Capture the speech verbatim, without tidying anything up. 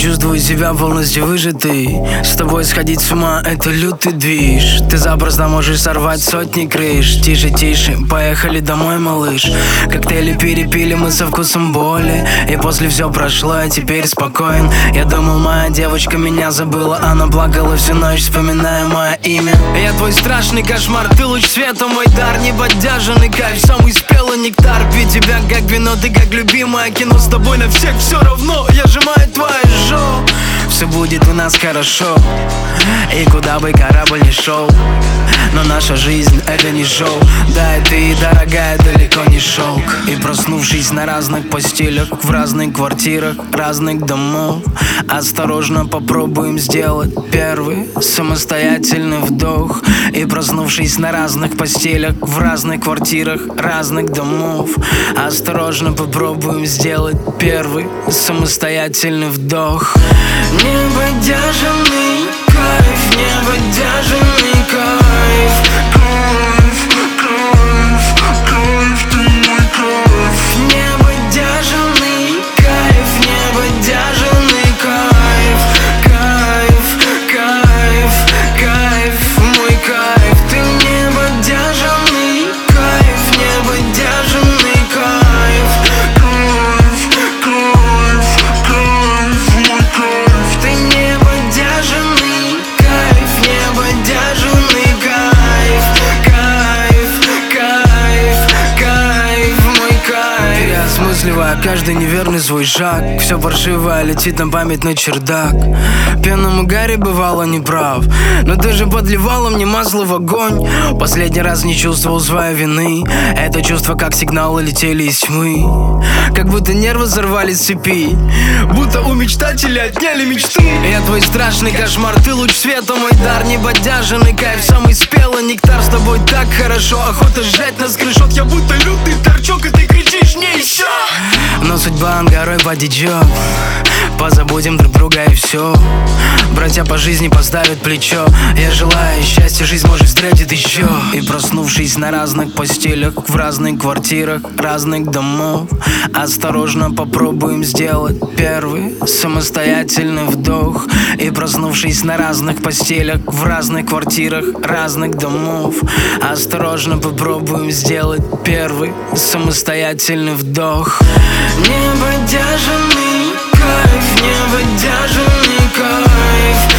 чувствую себя полностью выжатый. С тобой сходить с ума — это лютый движ. Ты запросто можешь сорвать сотни крыш. Тише, тише, поехали домой, малыш. Коктейли перепили мы со вкусом боли, и после все прошло, я теперь спокоен. Я думал, моя девочка меня забыла. Она плакала всю ночь, вспоминая мое имя. Я твой страшный кошмар, ты луч света, мой дар. Небодяженный кайф, самый спелый нектар. Пью тебя как вино, ты как любимое кино. С тобой на всех все равно, я сжимаю твою жопу. Все будет у нас хорошо, и куда бы корабль ни шел, но наша жизнь — это не шоу. Да, и ты, дорогая, далеко не шелк. И проснувшись на разных постелях, в разных квартирах, разных домов, осторожно попробуем сделать первый самостоятельный вдох. И проснувшись на разных постелях, в разных квартирах, разных домов, осторожно попробуем сделать первый самостоятельный вдох. Небодяженный кайф, небодяженный кайф. Кайф, кайф, кайф, ты мой кайф. Небодяженный кайф, небодяженный кайф. Кайф, кайф, кайф, мой кайф. Ты небодяженный кайф, небодяженный кайф. Кайф, кайф, кайф, мой кайф. Ты небодяженный кайф, небодяженный кайф. Кайф, кайф, кайф, мой кайф. Переосмысливая каждый неверный свой шаг, все паршивое летит на память на чердак. Пьяному Гарри бывало неправ, но ты же подливала мне масло в огонь. Последний раз не чувствовал своей вины. Это чувство как сигналы летели из тьмы, как будто нервы сорвали с цепи, будто у мечтателя отняли мечты. Я твой страшный кошмар, ты луч света, мой дар. Небодяженный кайф, самый спелый нектар. С тобой так хорошо, охота сжать на скриншот. Я будто лютый торчок, и ты кричишь не еще. Но судьба горой потечет, позабудем друг друга и все. Братья по жизни поставят плечо. Я желаю счастья, жизнь может встретить еще. И проснувшись на разных постелях, в разных квартирах, разных домов, осторожно попробуем сделать первый самостоятельный вдох. И проснувшись на разных постелях, в разных квартирах, разных домов, осторожно попробуем сделать первый самостоятельный вдох. Небодяженный кайф, небодяженный кайф.